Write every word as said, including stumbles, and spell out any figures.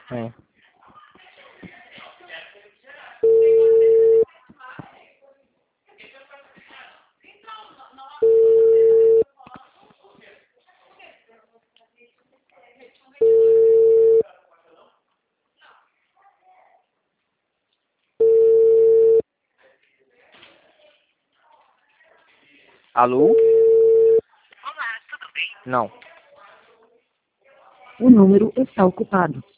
É. Alô? Olá, tudo bem? Não. O número está ocupado.